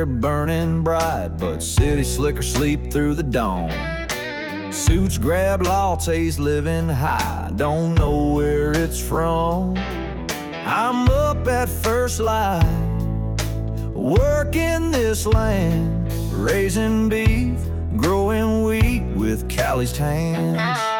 they're burning bright, but city slickers sleep through the dawn. Suits grab lattes, living high, don't know where it's from. I'm up at first light, working this land, raising beef, growing wheat with calloused hands.